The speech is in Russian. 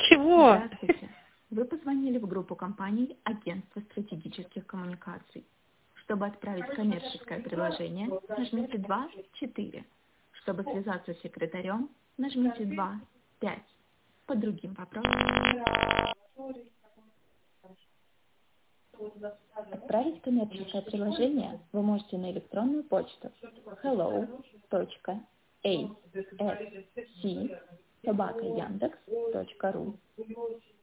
Чего? Здравствуйте. Вы позвонили в группу компаний Агентства стратегических коммуникаций. Чтобы отправить коммерческое предложение, нажмите 2-4. Чтобы связаться с секретарем, нажмите 2-5. По другим вопросам. Отправить коммерческое предложение вы можете на электронную почту hello.asc@yandex.ru.